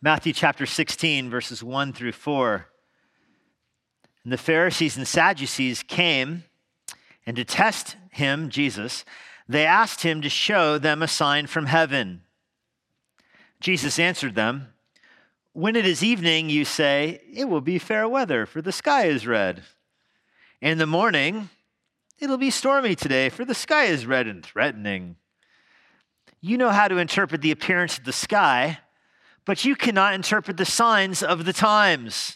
Matthew chapter 16, verses 1 through 4. And the Pharisees and Sadducees came, and to test him, Jesus, they asked him to show them a sign from heaven. Jesus answered them, "When it is evening, you say, 'It will be fair weather, for the sky is red.' In the morning, 'It'll be stormy today, for the sky is red and threatening.' You know how to interpret the appearance of the sky, but you cannot interpret the signs of the times.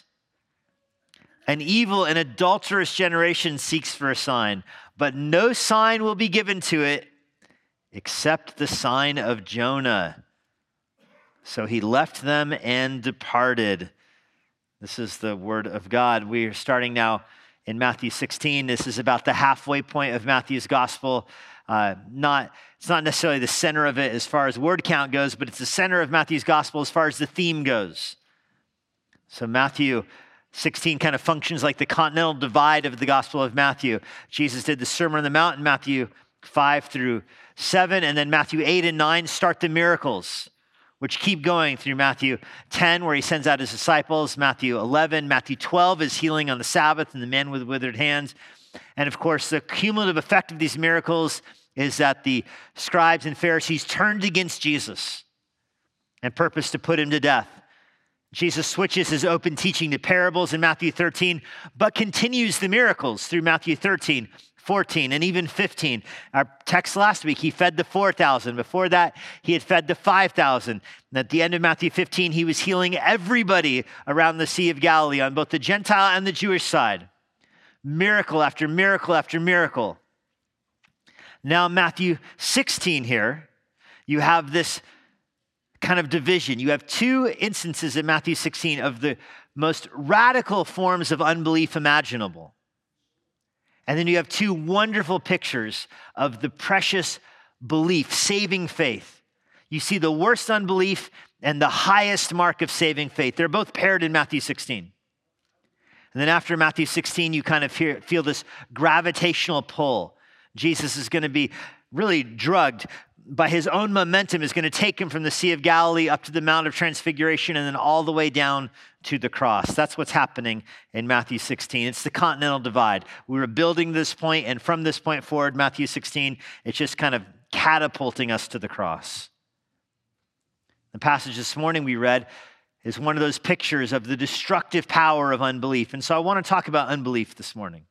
An evil and adulterous generation seeks for a sign, but no sign will be given to it except the sign of Jonah." So he left them and departed. This is the word of God. We are starting now in Matthew 16. This is about the halfway point of Matthew's gospel. It's not necessarily the center of it as far as word count goes, but it's the center of Matthew's gospel as far as the theme goes. So Matthew 16 kind of functions like the continental divide of the Gospel of Matthew. Jesus did the Sermon on the Mount in Matthew 5 through 7, and then Matthew 8 and 9 start the miracles, which keep going through Matthew 10, where he sends out his disciples, Matthew 11, Matthew 12 is healing on the Sabbath and the man with withered hands. And of course, the cumulative effect of these miracles is that the scribes and Pharisees turned against Jesus and purposed to put him to death. Jesus switches his open teaching to parables in Matthew 13, but continues the miracles through Matthew 13, 14, and even 15. Our text last week, he fed the 4,000. Before that, he had fed the 5,000. And at the end of Matthew 15, he was healing everybody around the Sea of Galilee on both the Gentile and the Jewish side. Miracle after miracle after miracle. Now, Matthew 16 here, you have this kind of division. You have two instances in Matthew 16 of the most radical forms of unbelief imaginable. And then you have two wonderful pictures of the precious belief, saving faith. You see the worst unbelief and the highest mark of saving faith. They're both paired in Matthew 16. And then after Matthew 16, you kind of feel this gravitational pull. Jesus is going to be really drugged by his own momentum, is going to take him from the Sea of Galilee up to the Mount of Transfiguration and then all the way down to the cross. That's what's happening in Matthew 16. It's the continental divide. We were building this point, and from this point forward, Matthew 16, it's just kind of catapulting us to the cross. The passage this morning we read is one of those pictures of the destructive power of unbelief. And so I want to talk about unbelief this morning.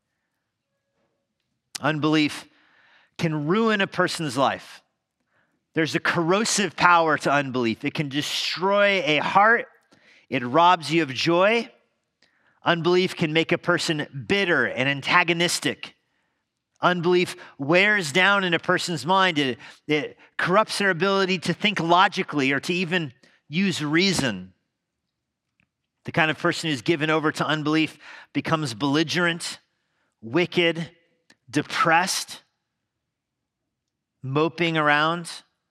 Unbelief can ruin a person's life. There's a corrosive power to unbelief. It can destroy a heart. It robs you of joy. Unbelief can make a person bitter and antagonistic. Unbelief wears down in a person's mind. It corrupts their ability to think logically or to even use reason. The kind of person who's given over to unbelief becomes belligerent, wicked, depressed, moping around.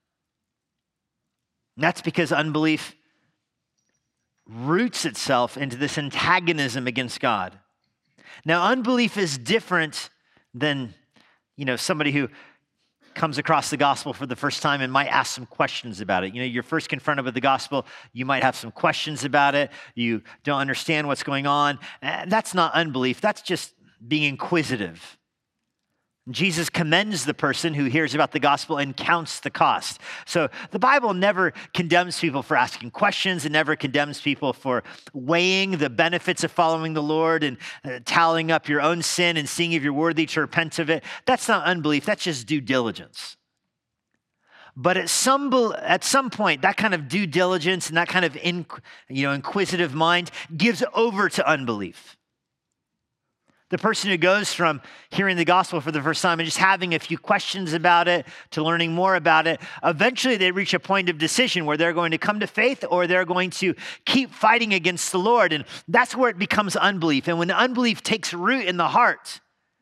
And that's because unbelief roots itself into this antagonism against God. Now, unbelief is different than, somebody who comes across the gospel for the first time and might ask some questions about it. You're first confronted with the gospel. You might have some questions about it. You don't understand what's going on. That's not unbelief. That's just being inquisitive. Jesus commends the person who hears about the gospel and counts the cost. So the Bible never condemns people for asking questions. It never condemns people for weighing the benefits of following the Lord and tallying up your own sin and seeing if you're worthy to repent of it. That's not unbelief. That's just due diligence. But at some point, that kind of due diligence and that kind of inquisitive mind gives over to unbelief. The person who goes from hearing the gospel for the first time and just having a few questions about it to learning more about it, eventually they reach a point of decision where they're going to come to faith or they're going to keep fighting against the Lord. And that's where it becomes unbelief. And when unbelief takes root in the heart,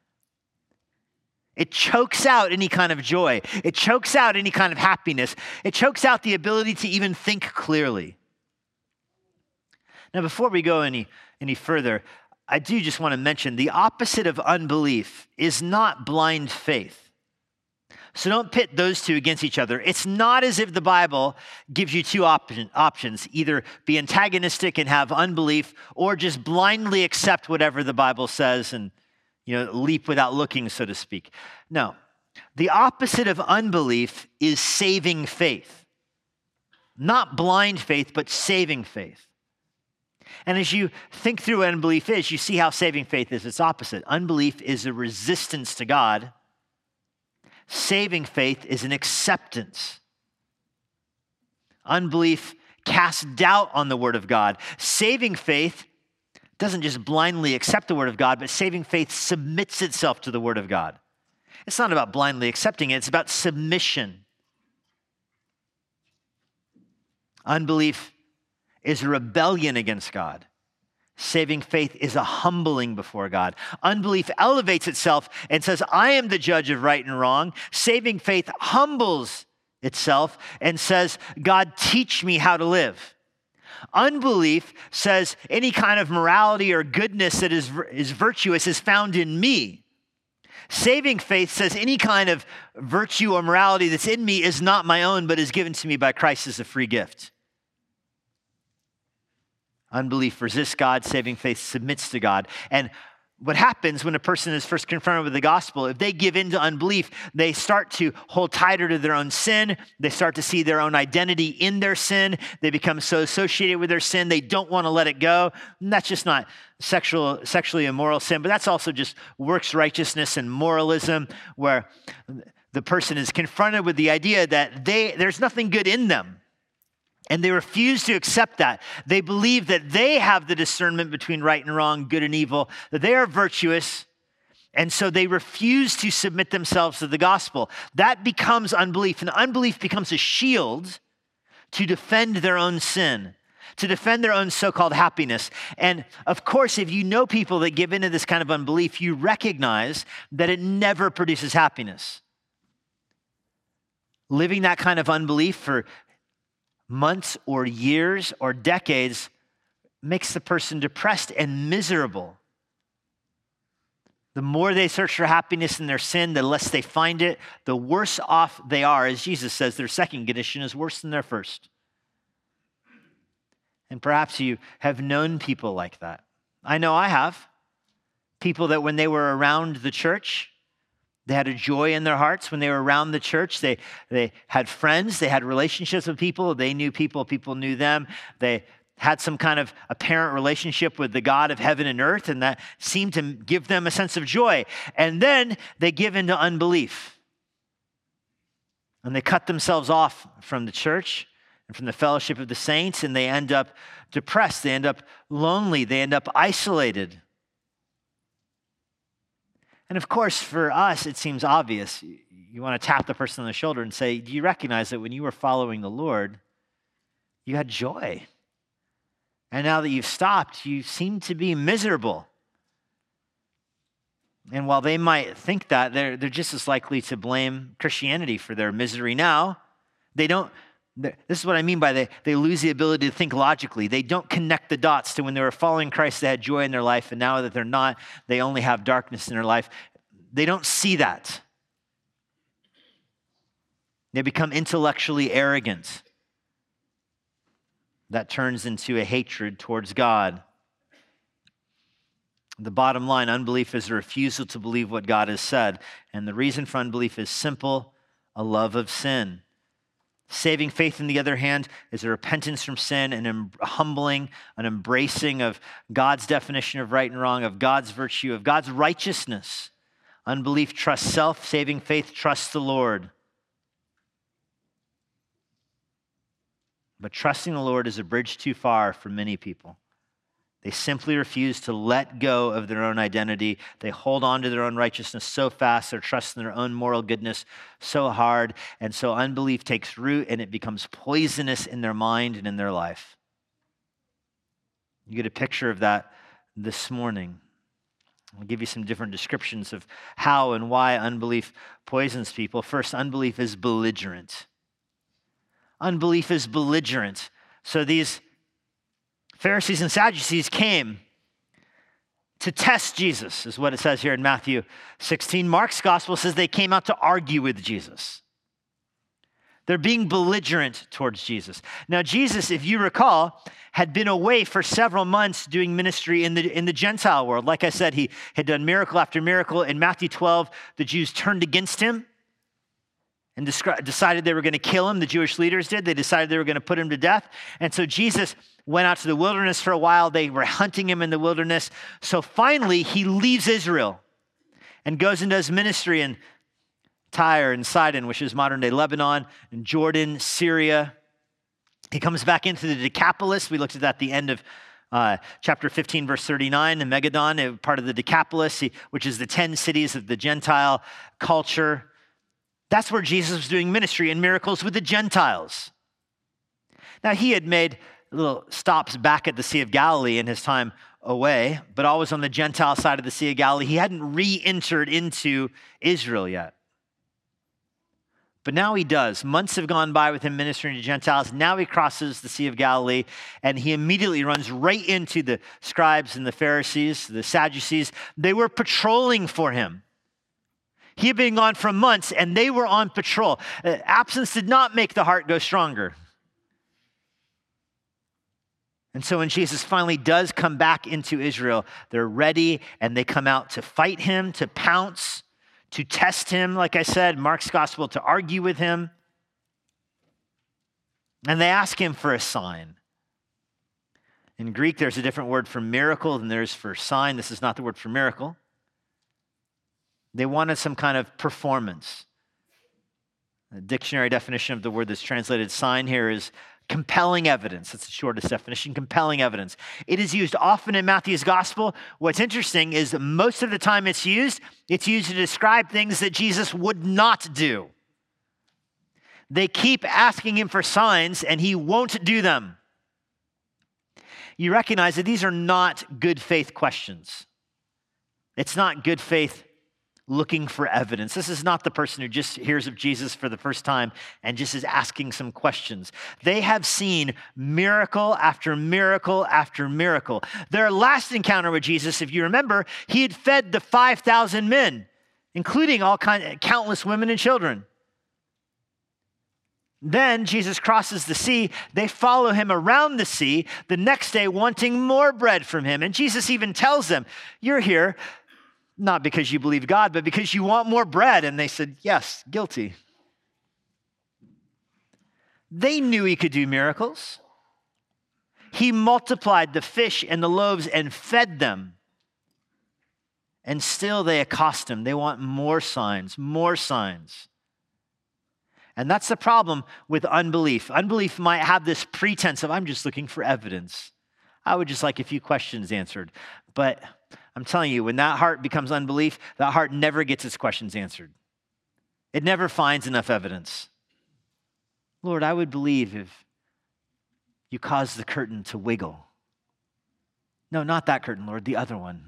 it chokes out any kind of joy. It chokes out any kind of happiness. It chokes out the ability to even think clearly. Now, before we go any further, I do just want to mention the opposite of unbelief is not blind faith. So don't pit those two against each other. It's not as if the Bible gives you two options, either be antagonistic and have unbelief, or just blindly accept whatever the Bible says and leap without looking, so to speak. No, the opposite of unbelief is saving faith. Not blind faith, but saving faith. And as you think through what unbelief is, you see how saving faith is its opposite. Unbelief is a resistance to God. Saving faith is an acceptance. Unbelief casts doubt on the word of God. Saving faith doesn't just blindly accept the word of God, but saving faith submits itself to the word of God. It's not about blindly accepting it, it's about submission. Unbelief is a rebellion against God. Saving faith is a humbling before God. Unbelief elevates itself and says, I am the judge of right and wrong. Saving faith humbles itself and says, God, teach me how to live. Unbelief says any kind of morality or goodness that is virtuous is found in me. Saving faith says any kind of virtue or morality that's in me is not my own, but is given to me by Christ as a free gift. Unbelief resists God. Saving faith submits to God. And what happens when a person is first confronted with the gospel, if they give in to unbelief, they start to hold tighter to their own sin. They start to see their own identity in their sin. They become so associated with their sin, they don't want to let it go. And that's just not sexually immoral sin, but that's also just works righteousness and moralism, where the person is confronted with the idea that there's nothing good in them. And they refuse to accept that. They believe that they have the discernment between right and wrong, good and evil, that they are virtuous, and so they refuse to submit themselves to the gospel. That becomes unbelief, and unbelief becomes a shield to defend their own sin, to defend their own so-called happiness. And of course, if you know people that give into this kind of unbelief, you recognize that it never produces happiness. Living that kind of unbelief for months or years or decades makes the person depressed and miserable. The more they search for happiness in their sin, the less they find it, the worse off they are. As Jesus says, their second condition is worse than their first. And perhaps you have known people like that. I know I have. People that when they were around the church, they had a joy in their hearts. When they were around the church, they had friends, they had relationships with people, they knew people, people knew them. They had some kind of apparent relationship with the God of heaven and earth, and that seemed to give them a sense of joy. And then they give into unbelief. And they cut themselves off from the church and from the fellowship of the saints, and they end up depressed, they end up lonely, they end up isolated. And of course, for us, it seems obvious. You want to tap the person on the shoulder and say, do you recognize that when you were following the Lord, you had joy? And now that you've stopped, you seem to be miserable. And while they might think that, they're just as likely to blame Christianity for their misery now. This is what I mean by they lose the ability to think logically. They don't connect the dots to when they were following Christ, they had joy in their life, and now that they're not, they only have darkness in their life. They don't see that. They become intellectually arrogant. That turns into a hatred towards God. The bottom line, unbelief is a refusal to believe what God has said. And the reason for unbelief is simple, a love of sin. Saving faith, on the other hand, is a repentance from sin and a humbling, an embracing of God's definition of right and wrong, of God's virtue, of God's righteousness. Unbelief trusts self. Saving faith trusts the Lord. But trusting the Lord is a bridge too far for many people. They simply refuse to let go of their own identity. They hold on to their own righteousness so fast, their trust in their own moral goodness so hard, and so unbelief takes root and it becomes poisonous in their mind and in their life. You get a picture of that this morning. I'll give you some different descriptions of how and why unbelief poisons people. First, unbelief is belligerent. Unbelief is belligerent. So these Pharisees and Sadducees came to test Jesus, is what it says here in Matthew 16. Mark's gospel says they came out to argue with Jesus. They're being belligerent towards Jesus. Now, Jesus, if you recall, had been away for several months doing ministry in the Gentile world. Like I said, he had done miracle after miracle. In Matthew 12, the Jews turned against him and decided they were going to kill him. The Jewish leaders did. They decided they were going to put him to death. And so Jesus went out to the wilderness for a while. They were hunting him in the wilderness. So finally, he leaves Israel and goes and does ministry in Tyre and Sidon, which is modern-day Lebanon, and Jordan, Syria. He comes back into the Decapolis. We looked at that at the end of chapter 15, verse 39, the Megadon, part of the Decapolis, which is the 10 cities of the Gentile culture. That's where Jesus was doing ministry and miracles with the Gentiles. Now, he had made little stops back at the Sea of Galilee in his time away, but always on the Gentile side of the Sea of Galilee. He hadn't re-entered into Israel yet. But now he does. Months have gone by with him ministering to Gentiles. Now he crosses the Sea of Galilee, and he immediately runs right into the scribes and the Pharisees, the Sadducees. They were patrolling for him. He had been gone for months, and they were on patrol. Absence did not make the heart go stronger. And so when Jesus finally does come back into Israel, they're ready, and they come out to fight him, to pounce, to test him, like I said, Mark's gospel, to argue with him. And they ask him for a sign. In Greek, there's a different word for miracle than there's for sign. This is not the word for miracle. They wanted some kind of performance. The dictionary definition of the word that's translated sign here is compelling evidence. That's the shortest definition, compelling evidence. It is used often in Matthew's gospel. What's interesting is that most of the time it's used to describe things that Jesus would not do. They keep asking him for signs, and he won't do them. You recognize that these are not good faith questions. It's not good faith looking for evidence. This is not the person who just hears of Jesus for the first time and just is asking some questions. They have seen miracle after miracle after miracle. Their last encounter with Jesus, if you remember, he had fed the 5,000 men, including countless women and children. Then Jesus crosses the sea. They follow him around the sea the next day wanting more bread from him. And Jesus even tells them, "You're here not because you believe God, but because you want more bread." And they said, "Yes, guilty." They knew he could do miracles. He multiplied the fish and the loaves and fed them. And still they accost him. They want more signs, more signs. And that's the problem with unbelief. Unbelief might have this pretense of, I'm just looking for evidence. I would just like a few questions answered. But I'm telling you, when that heart becomes unbelief, that heart never gets its questions answered. It never finds enough evidence. Lord, I would believe if you caused the curtain to wiggle. No, not that curtain, Lord, the other one.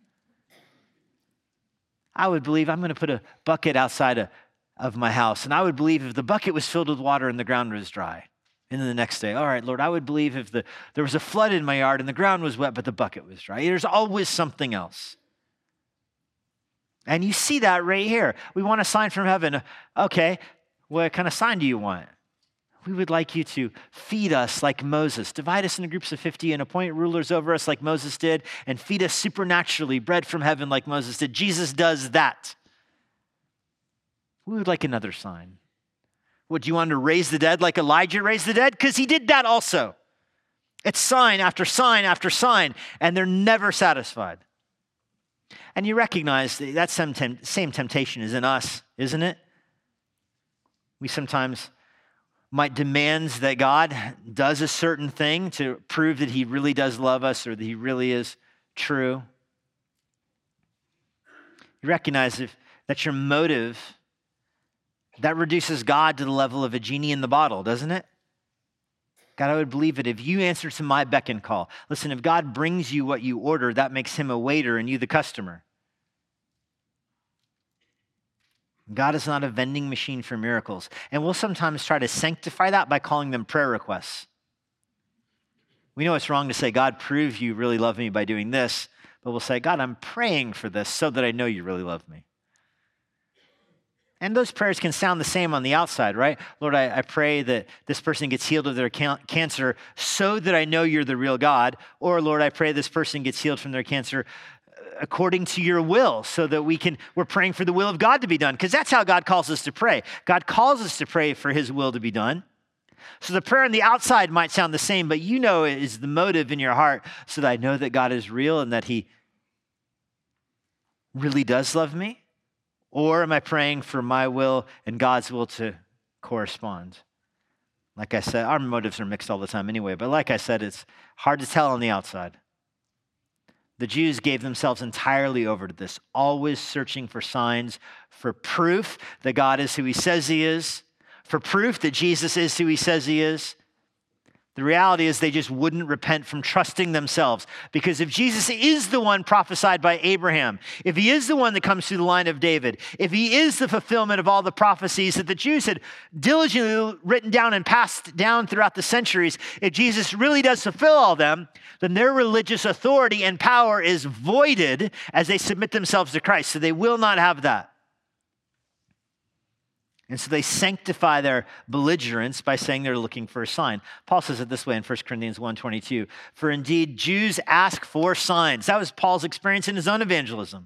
I would believe I'm going to put a bucket outside of my house, and I would believe if the bucket was filled with water and the ground was dry. And then the next day, all right, Lord, I would believe if there was a flood in my yard and the ground was wet, but the bucket was dry. There's always something else. And you see that right here. We want a sign from heaven. Okay, what kind of sign do you want? We would like you to feed us like Moses, divide us into groups of 50 and appoint rulers over us like Moses did, and feed us supernaturally, bread from heaven like Moses did. Jesus does that. We would like another sign. What, do you want to raise the dead like Elijah raised the dead? Because he did that also. It's sign after sign after sign, and they're never satisfied. And you recognize that same temptation is in us, isn't it? We sometimes might demand that God does a certain thing to prove that he really does love us or that he really is true. You recognize that's your motive. That reduces God to the level of a genie in the bottle, doesn't it? God, I would believe it if you answer to my beck and call. Listen, if God brings you what you order, that makes him a waiter and you the customer. God is not a vending machine for miracles. And we'll sometimes try to sanctify that by calling them prayer requests. We know it's wrong to say, God, prove you really love me by doing this. but we'll say, God, I'm praying for this so that I know you really love me. And those prayers can sound the same on the outside, right? Lord, I pray that this person gets healed of their cancer so that I know you're the real God. Or Lord, I pray this person gets healed from their cancer according to your will so that we're praying for the will of God to be done. Because that's how God calls us to pray. God calls us to pray for his will to be done. So the prayer on the outside might sound the same, but you know it is the motive in your heart so that I know that God is real and that he really does love me. Or am I praying for my will and God's will to correspond? Like I said, our motives are mixed all the time anyway, but like I said, it's hard to tell on the outside. The Jews gave themselves entirely over to this, always searching for signs, for proof that God is who he says he is, for proof that Jesus is who he says he is. The reality is they just wouldn't repent from trusting themselves. Because if Jesus is the one prophesied by Abraham, if he is the one that comes through the line of David, if he is the fulfillment of all the prophecies that the Jews had diligently written down and passed down throughout the centuries, if Jesus really does fulfill all them, then their religious authority and power is voided as they submit themselves to Christ. So they will not have that. And so they sanctify their belligerence by saying they're looking for a sign. Paul says it this way in 1 Corinthians 1:22. For indeed, Jews ask for signs. That was Paul's experience in his own evangelism.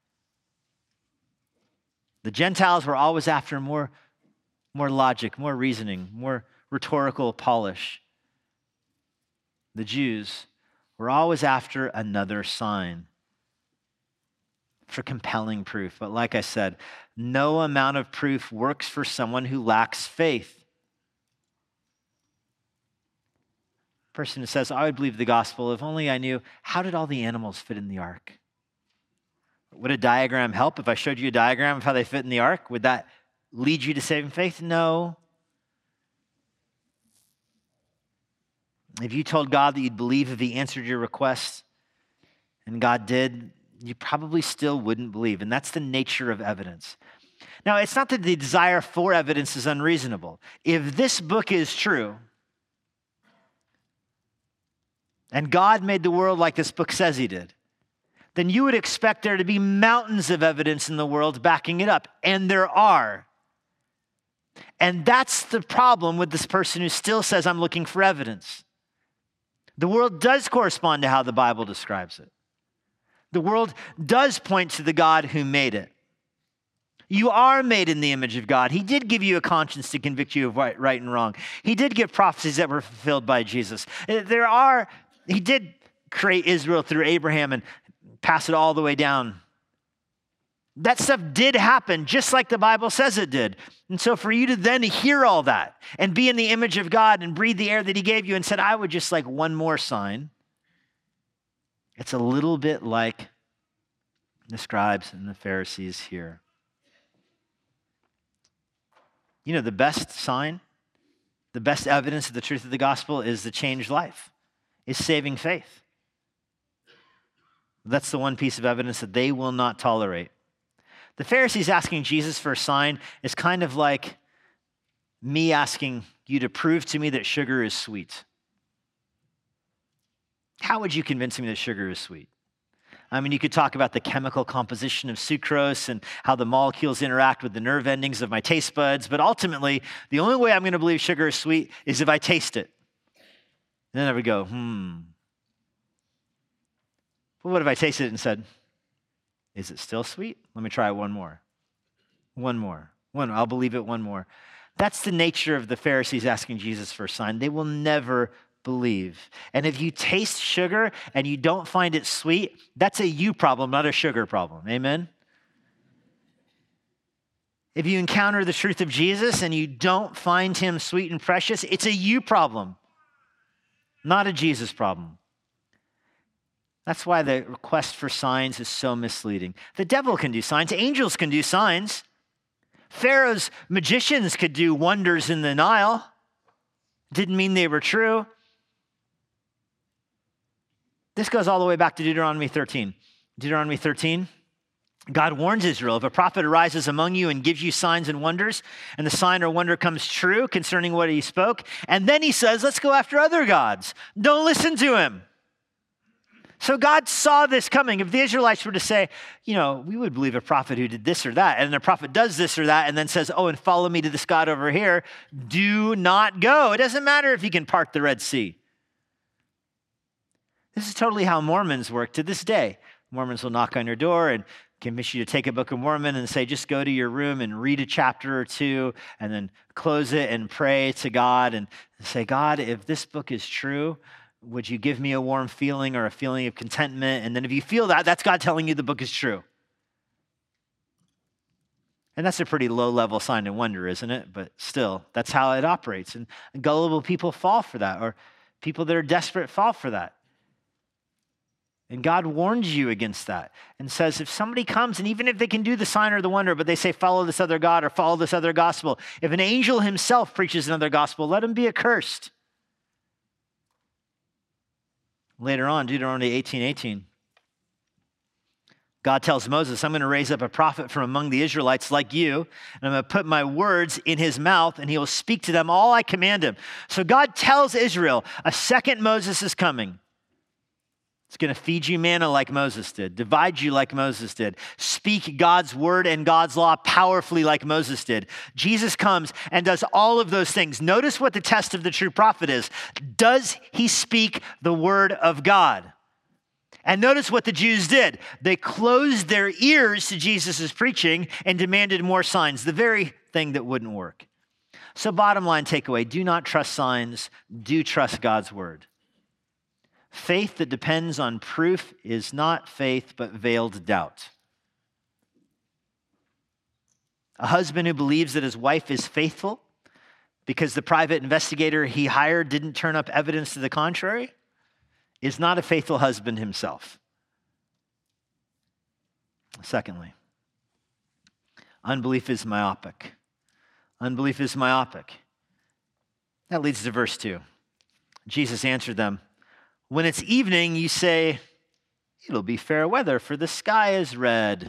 The Gentiles were always after more logic, more reasoning, more rhetorical polish. The Jews were always after another sign for compelling proof. But like I said, no amount of proof works for someone who lacks faith. Person who says, I would believe the gospel if only I knew, how did all the animals fit in the ark? Would a diagram help? If I showed you a diagram of how they fit in the ark, would that lead you to saving faith? No. If you told God that you'd believe if he answered your request, and God did, you probably still wouldn't believe. And that's the nature of evidence. Now, it's not that the desire for evidence is unreasonable. If this book is true, and God made the world like this book says he did, then you would expect there to be mountains of evidence in the world backing it up. And there are. And that's the problem with this person who still says, I'm looking for evidence. The world does correspond to how the Bible describes it. The world does point to the God who made it. You are made in the image of God. He did give you a conscience to convict you of right and wrong. He did give prophecies that were fulfilled by Jesus. He did create Israel through Abraham and pass it all the way down. That stuff did happen just like the Bible says it did. And so for you to then hear all that and be in the image of God and breathe the air that he gave you and said, I would just like one more sign. It's a little bit like the scribes and the Pharisees here. You know, the best sign, the best evidence of the truth of the gospel is the changed life, is saving faith. That's the one piece of evidence that they will not tolerate. The Pharisees asking Jesus for a sign is kind of like me asking you to prove to me that sugar is sweet. How would you convince me that sugar is sweet? I mean, you could talk about the chemical composition of sucrose and how the molecules interact with the nerve endings of my taste buds, but ultimately, the only way I'm going to believe sugar is sweet is if I taste it. And then I would go, Well, what if I tasted it and said, is it still sweet? Let me try one more. I'll believe it one more. That's the nature of the Pharisees asking Jesus for a sign. They will never believe. And if you taste sugar and you don't find it sweet, that's a you problem, not a sugar problem. Amen? If you encounter the truth of Jesus and you don't find him sweet and precious, it's a you problem, not a Jesus problem. That's why the request for signs is so misleading. The devil can do signs. Angels can do signs. Pharaoh's magicians could do wonders in the Nile. Didn't mean they were true. This goes all the way back to Deuteronomy 13. Deuteronomy 13, God warns Israel, if a prophet arises among you and gives you signs and wonders, and the sign or wonder comes true concerning what he spoke, and then he says, let's go after other gods. Don't listen to him. So God saw this coming. If the Israelites were to say, we would believe a prophet who did this or that, and the prophet does this or that, and then says, and follow me to this God over here, do not go. It doesn't matter if he can part the Red Sea. This is totally how Mormons work to this day. Mormons will knock on your door and convince you to take a Book of Mormon and say, just go to your room and read a chapter or two and then close it and pray to God and say, God, if this book is true, would you give me a warm feeling or a feeling of contentment? And then if you feel that, that's God telling you the book is true. And that's a pretty low-level sign and wonder, isn't it? But still, that's how it operates. And gullible people fall for that, or people that are desperate fall for that. And God warns you against that and says, if somebody comes, and even if they can do the sign or the wonder, but they say, follow this other God or follow this other gospel, if an angel himself preaches another gospel, let him be accursed. Later on, Deuteronomy 18:18, God tells Moses, I'm going to raise up a prophet from among the Israelites like you, and I'm going to put my words in his mouth, and he will speak to them all I command him. So God tells Israel, a second Moses is coming. It's going to feed you manna like Moses did, divide you like Moses did, speak God's word and God's law powerfully like Moses did. Jesus comes and does all of those things. Notice what the test of the true prophet is. Does he speak the word of God? And notice what the Jews did. They closed their ears to Jesus' preaching and demanded more signs, the very thing that wouldn't work. So bottom line takeaway, do not trust signs, do trust God's word. Faith that depends on proof is not faith, but veiled doubt. A husband who believes that his wife is faithful because the private investigator he hired didn't turn up evidence to the contrary is not a faithful husband himself. Secondly, unbelief is myopic. Unbelief is myopic. That leads to verse 2. Jesus answered them, when it's evening, you say, it'll be fair weather, for the sky is red.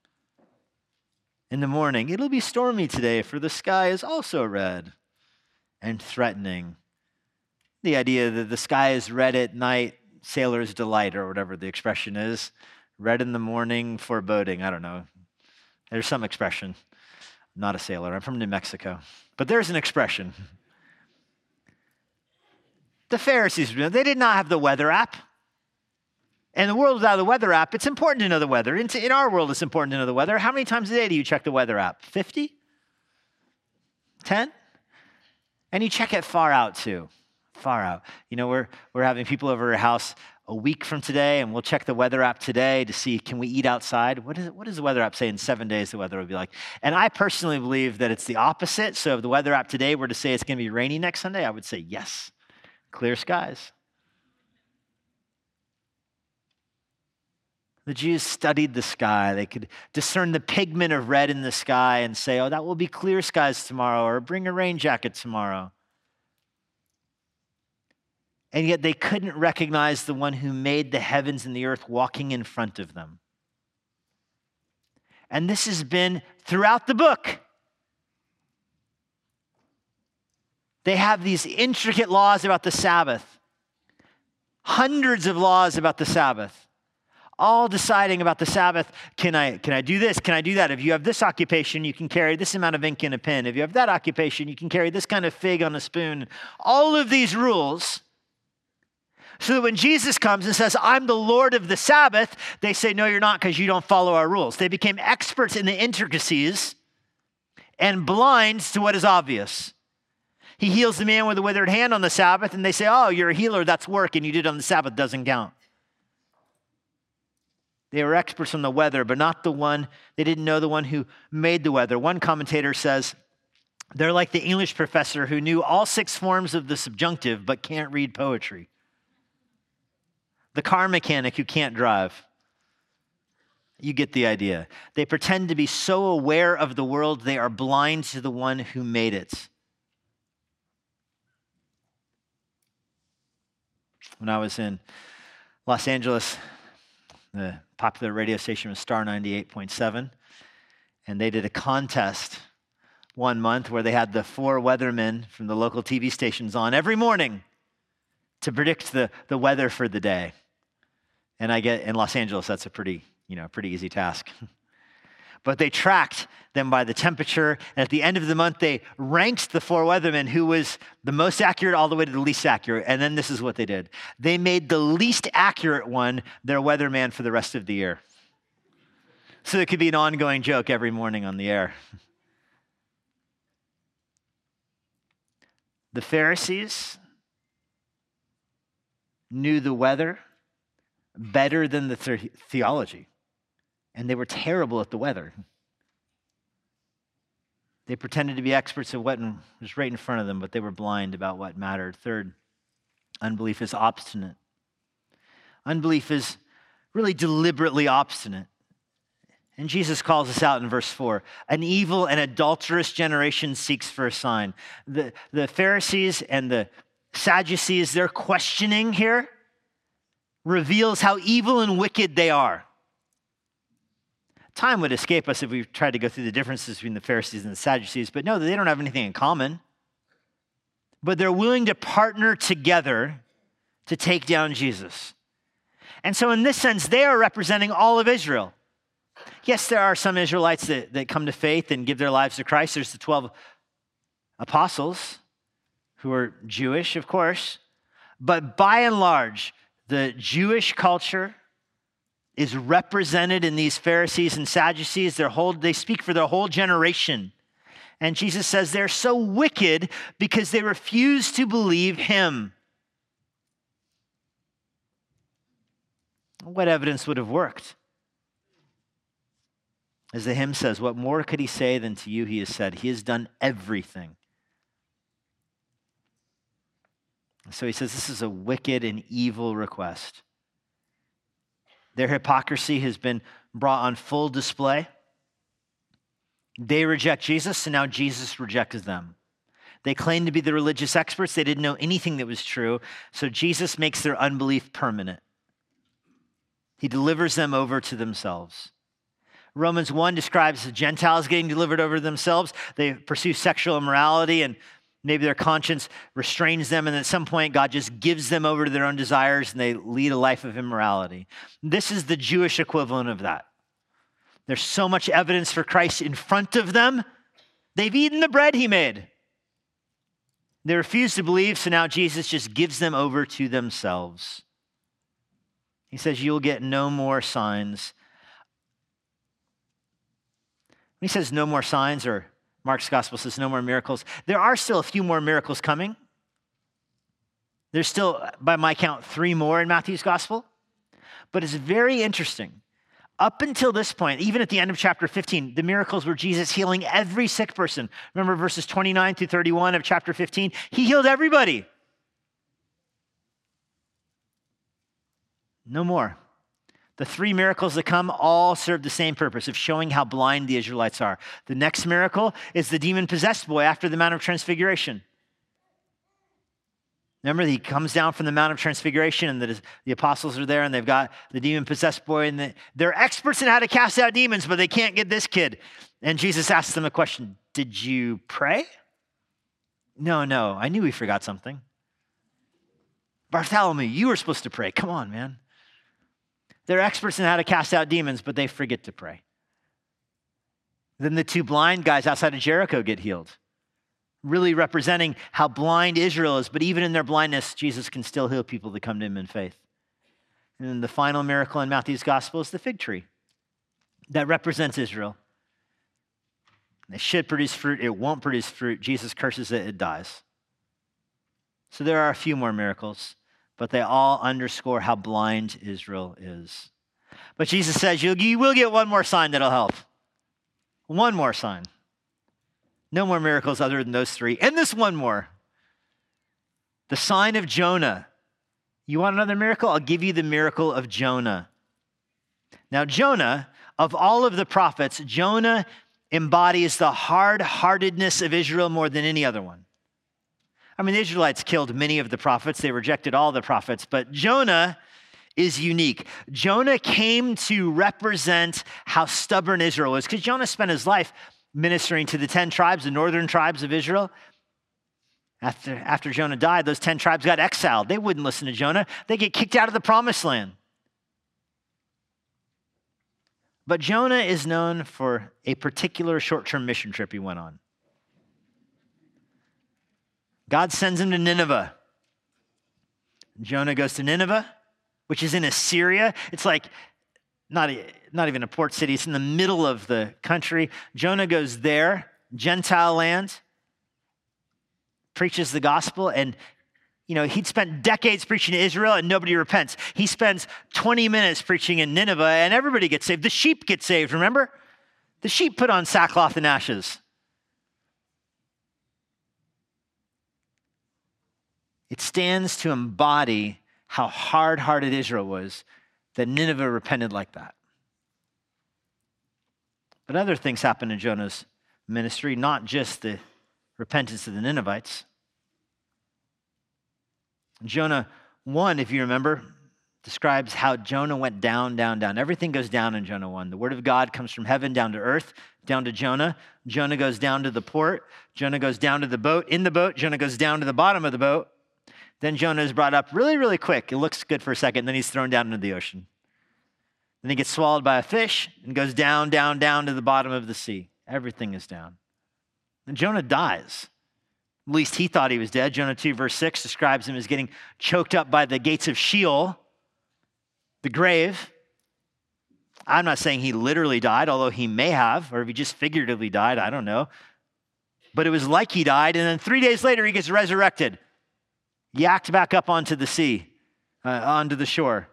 In the morning, it'll be stormy today, for the sky is also red and threatening. The idea that the sky is red at night, sailor's delight, or whatever the expression is. Red in the morning, foreboding. I don't know. There's some expression. I'm not a sailor. I'm from New Mexico. But there's an expression. The Pharisees, they did not have the weather app. In the world without the weather app, it's important to know the weather. In our world, it's important to know the weather. How many times a day do you check the weather app? 50? 10? And you check it far out too. Far out. We're having people over our house a week from today, and we'll check the weather app today to see, can we eat outside? What does the weather app say in 7 days the weather will be like? And I personally believe that it's the opposite. So if the weather app today were to say it's going to be rainy next Sunday, I would say yes. Clear skies. The Jews studied the sky. They could discern the pigment of red in the sky and say, that will be clear skies tomorrow, or bring a rain jacket tomorrow. And yet they couldn't recognize the one who made the heavens and the earth walking in front of them. And this has been throughout the book. They have these intricate laws about the Sabbath, hundreds of laws about the Sabbath, all deciding about the Sabbath. Can I do this? Can I do that? If you have this occupation, you can carry this amount of ink in a pen. If you have that occupation, you can carry this kind of fig on a spoon. All of these rules, so that when Jesus comes and says, I'm the Lord of the Sabbath, they say, no, you're not, because you don't follow our rules. They became experts in the intricacies and blind to what is obvious. He heals the man with a withered hand on the Sabbath, and they say, you're a healer, that's work, and you did it on the Sabbath, doesn't count. They were experts on the weather, but not the one, they didn't know the one who made the weather. One commentator says, they're like the English professor who knew all 6 forms of the subjunctive, but can't read poetry. The car mechanic who can't drive. You get the idea. They pretend to be so aware of the world, they are blind to the one who made it. When I was in Los Angeles, the popular radio station was Star 98.7, and they did a contest one month where they had the 4 weathermen from the local TV stations on every morning to predict the weather for the day. And I get in Los Angeles, that's a pretty easy task. But they tracked them by the temperature. And at the end of the month, they ranked the 4 weathermen who was the most accurate all the way to the least accurate. And then this is what they did. They made the least accurate one their weatherman for the rest of the year. So it could be an ongoing joke every morning on the air. The Pharisees knew the weather better than the theology, and they were terrible at the weather. They pretended to be experts at what was right in front of them, but they were blind about what mattered. Third, unbelief is obstinate. Unbelief is really deliberately obstinate. And Jesus calls us out in verse 4. An evil and adulterous generation seeks for a sign. The Pharisees and the Sadducees, their questioning here reveals how evil and wicked they are. Time would escape us if we tried to go through the differences between the Pharisees and the Sadducees, but no, they don't have anything in common. But they're willing to partner together to take down Jesus. And so in this sense, they are representing all of Israel. Yes, there are some Israelites that come to faith and give their lives to Christ. There's the 12 apostles who are Jewish, of course. But by and large, the Jewish culture is represented in these Pharisees and Sadducees. They speak for their whole generation. And Jesus says they're so wicked because they refuse to believe him. What evidence would have worked? As the hymn says, what more could he say than to you he has said? He has done everything. So he says this is a wicked and evil request. Their hypocrisy has been brought on full display. They reject Jesus, and now Jesus rejects them. They claim to be the religious experts. They didn't know anything that was true, so Jesus makes their unbelief permanent. He delivers them over to themselves. Romans 1 describes the Gentiles getting delivered over to themselves. They pursue sexual immorality, and maybe their conscience restrains them, and at some point God just gives them over to their own desires, and they lead a life of immorality. This is the Jewish equivalent of that. There's so much evidence for Christ in front of them. They've eaten the bread he made. They refuse to believe, so now Jesus just gives them over to themselves. He says, you'll get no more signs. When he says no more signs, or Mark's gospel says no more miracles, there are still a few more miracles coming. There's still, by my count, 3 more in Matthew's gospel. But it's very interesting. Up until this point, even at the end of chapter 15, the miracles were Jesus healing every sick person. Remember verses 29 through 31 of chapter 15? He healed everybody. No more. The 3 miracles that come all serve the same purpose of showing how blind the Israelites are. The next miracle is the demon-possessed boy after the Mount of Transfiguration. Remember, he comes down from the Mount of Transfiguration, and the apostles are there, and they've got the demon-possessed boy, and they're experts in how to cast out demons, but they can't get this kid. And Jesus asks them a question, did you pray? No, I knew we forgot something. Bartholomew, you were supposed to pray. Come on, man. They're experts in how to cast out demons, but they forget to pray. Then the 2 blind guys outside of Jericho get healed, really representing how blind Israel is. But even in their blindness, Jesus can still heal people that come to him in faith. And then the final miracle in Matthew's gospel is the fig tree that represents Israel. It should produce fruit. It won't produce fruit. Jesus curses it. It dies. So there are a few more miracles, but they all underscore how blind Israel is. But Jesus says, you will get one more sign that'll help. One more sign. No more miracles other than those 3. And this one more. The sign of Jonah. You want another miracle? I'll give you the miracle of Jonah. Now, Jonah, of all of the prophets, Jonah embodies the hard-heartedness of Israel more than any other one. I mean, the Israelites killed many of the prophets. They rejected all the prophets. But Jonah is unique. Jonah came to represent how stubborn Israel was, because Jonah spent his life ministering to the 10 tribes, the northern tribes of Israel. After Jonah died, those 10 tribes got exiled. They wouldn't listen to Jonah. They get kicked out of the promised land. But Jonah is known for a particular short-term mission trip he went on. God sends him to Nineveh. Jonah goes to Nineveh, which is in Assyria. It's like not even a port city. It's in the middle of the country. Jonah goes there, Gentile land, preaches the gospel, and he'd spent decades preaching to Israel and nobody repents. He spends 20 minutes preaching in Nineveh and everybody gets saved. The sheep get saved, remember? The sheep put on sackcloth and ashes. It stands to embody how hard-hearted Israel was that Nineveh repented like that. But other things happened in Jonah's ministry, not just the repentance of the Ninevites. Jonah 1, if you remember, describes how Jonah went down, down, down. Everything goes down in Jonah 1. The word of God comes from heaven down to earth, down to Jonah. Jonah goes down to the port. Jonah goes down to the boat. In the boat, Jonah goes down to the bottom of the boat. Then Jonah is brought up really, really quick. It looks good for a second. Then he's thrown down into the ocean. Then he gets swallowed by a fish and goes down, down, down to the bottom of the sea. Everything is down. And Jonah dies. At least he thought he was dead. Jonah 2 verse 6 describes him as getting choked up by the gates of Sheol, the grave. I'm not saying he literally died, although he may have, or if he just figuratively died, I don't know. But it was like he died, and then 3 days later he gets resurrected. Yacked back up onto the sea, onto the shore.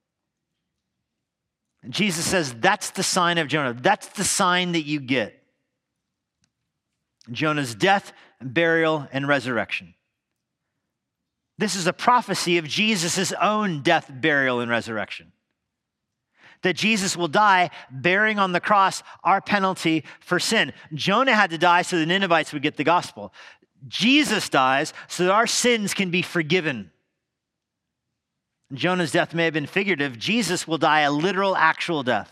And Jesus says, that's the sign of Jonah. That's the sign that you get. Jonah's death, burial, and resurrection. This is a prophecy of Jesus' own death, burial, and resurrection. That Jesus will die bearing on the cross our penalty for sin. Jonah had to die so the Ninevites would get the gospel. Jesus dies so that our sins can be forgiven. Jonah's death may have been figurative. Jesus will die a literal, actual death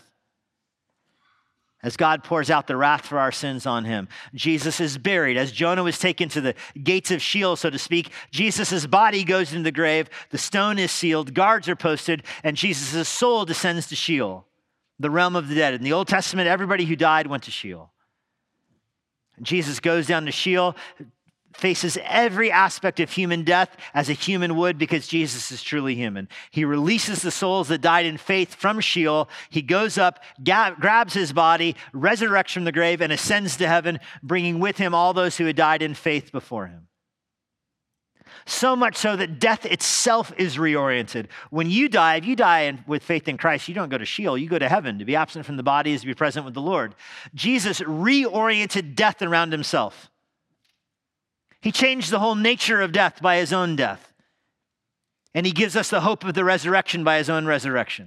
as God pours out the wrath for our sins on him. Jesus is buried. As Jonah was taken to the gates of Sheol, so to speak, Jesus' body goes into the grave, the stone is sealed, guards are posted, and Jesus' soul descends to Sheol, the realm of the dead. In the Old Testament, everybody who died went to Sheol. Jesus goes down to Sheol, faces every aspect of human death as a human would because Jesus is truly human. He releases the souls that died in faith from Sheol. He goes up, grabs his body, resurrects from the grave, and ascends to heaven, bringing with him all those who had died in faith before him. So much so that death itself is reoriented. When you die, if you die with faith in Christ, you don't go to Sheol, you go to heaven. To be absent from the body is to be present with the Lord. Jesus reoriented death around himself. He changed the whole nature of death by his own death. And he gives us the hope of the resurrection by his own resurrection.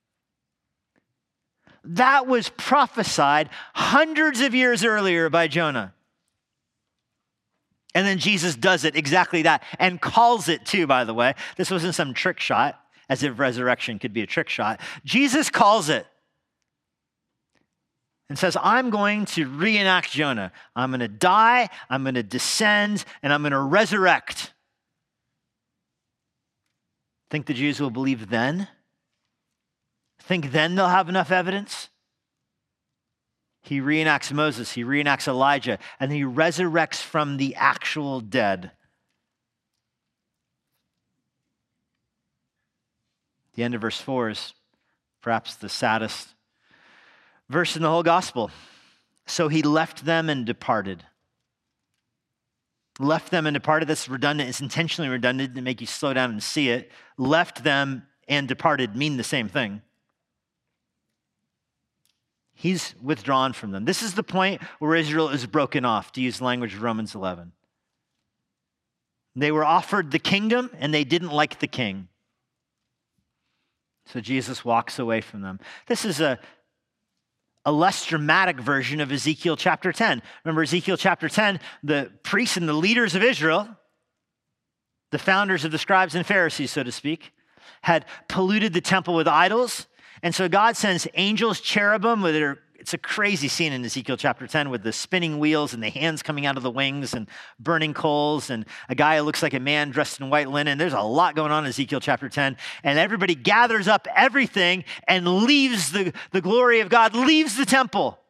That was prophesied hundreds of years earlier by Jonah. And then Jesus does it exactly that and calls it too, by the way. This wasn't some trick shot, as if resurrection could be a trick shot. Jesus calls it. And says, I'm going to reenact Jonah. I'm going to die, I'm going to descend, and I'm going to resurrect. Think the Jews will believe then? Think then they'll have enough evidence? He reenacts Moses, he reenacts Elijah, and he resurrects from the actual dead. The end of verse 4 is perhaps the saddest verse in the whole gospel. So he left them and departed. Left them and departed. That's redundant. It's intentionally redundant to make you slow down and see it. Left them and departed mean the same thing. He's withdrawn from them. This is the point where Israel is broken off, to use the language of Romans 11. They were offered the kingdom and they didn't like the king. So Jesus walks away from them. This is a less dramatic version of Ezekiel chapter 10. Remember Ezekiel chapter 10, the priests and the leaders of Israel, the founders of the scribes and Pharisees, so to speak, had polluted the temple with idols. And so God sends angels, cherubim, with their It's a crazy scene in Ezekiel chapter 10 with the spinning wheels and the hands coming out of the wings and burning coals and a guy who looks like a man dressed in white linen. There's a lot going on in Ezekiel chapter 10. And everybody gathers up everything and leaves the glory of God, leaves the temple.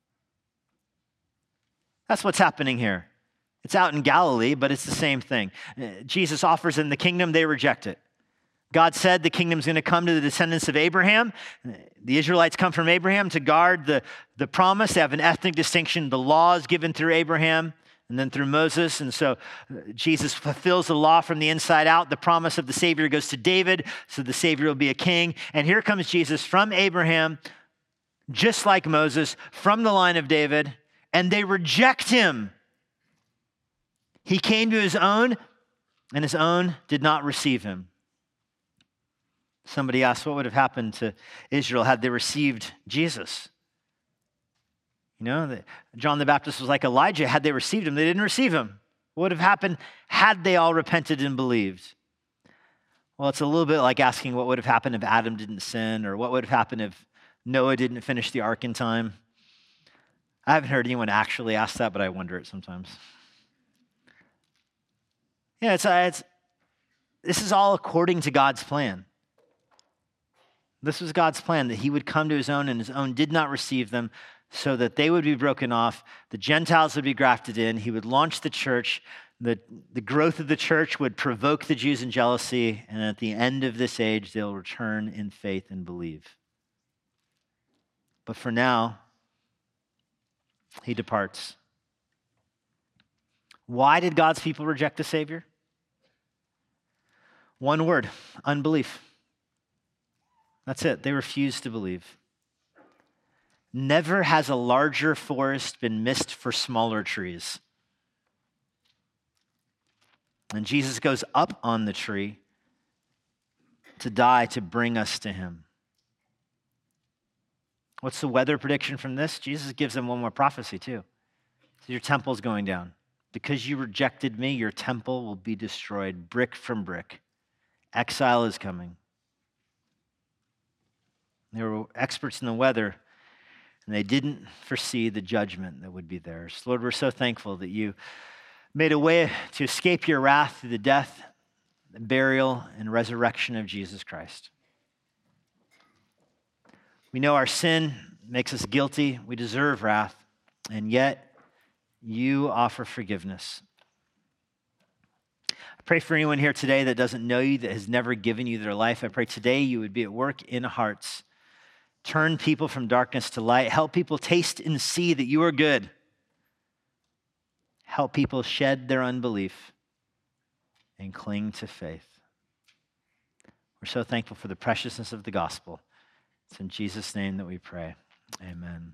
That's what's happening here. It's out in Galilee, but it's the same thing. Jesus offers them the kingdom, they reject it. God said the kingdom's going to come to the descendants of Abraham. The Israelites come from Abraham to guard the promise. They have an ethnic distinction. The law is given through Abraham and then through Moses. And so Jesus fulfills the law from the inside out. The promise of the Savior goes to David, so the Savior will be a king. And here comes Jesus from Abraham, just like Moses, from the line of David, and they reject him. He came to his own, and his own did not receive him. Somebody asked what would have happened to Israel had they received Jesus. You know, John the Baptist was like Elijah. Had they received him, they didn't receive him. What would have happened had they all repented and believed? Well, it's a little bit like asking what would have happened if Adam didn't sin, or what would have happened if Noah didn't finish the ark in time. I haven't heard anyone actually ask that, but I wonder it sometimes. Yeah, this is all according to God's plan. This was God's plan, that he would come to his own, and his own did not receive them, so that they would be broken off, the Gentiles would be grafted in, he would launch the church, the growth of the church would provoke the Jews in jealousy, and at the end of this age, they'll return in faith and believe. But for now, he departs. Why did God's people reject the Savior? One word: unbelief. That's it. They refused to believe. Never has a larger forest been missed for smaller trees. And Jesus goes up on the tree to die to bring us to him. What's the weather prediction from this? Jesus gives them one more prophecy too. So your temple's going down. Because you rejected me, your temple will be destroyed brick from brick. Exile is coming. They were experts in the weather, and they didn't foresee the judgment that would be theirs. Lord, we're so thankful that you made a way to escape your wrath through the death, the burial, and resurrection of Jesus Christ. We know our sin makes us guilty. We deserve wrath, and yet you offer forgiveness. I pray for anyone here today that doesn't know you, that has never given you their life. I pray today you would be at work in hearts. Turn people from darkness to light. Help people taste and see that you are good. Help people shed their unbelief and cling to faith. We're so thankful for the preciousness of the gospel. It's in Jesus' name that we pray. Amen.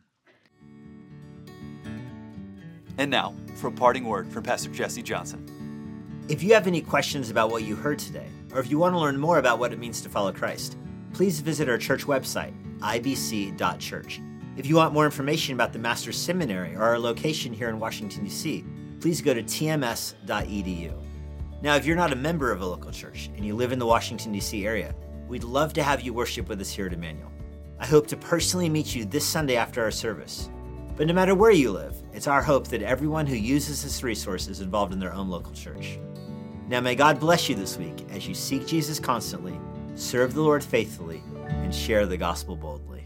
And now, for a parting word from Pastor Jesse Johnson. If you have any questions about what you heard today, or if you want to learn more about what it means to follow Christ, please visit our church website, ibc.church. If you want more information about the Master's Seminary or our location here in Washington, D.C., please go to tms.edu. Now, if you're not a member of a local church and you live in the Washington, D.C. area, we'd love to have you worship with us here at Emmanuel. I hope to personally meet you this Sunday after our service. But no matter where you live, it's our hope that everyone who uses this resource is involved in their own local church. Now, may God bless you this week as you seek Jesus constantly, serve the Lord faithfully, and share the gospel boldly.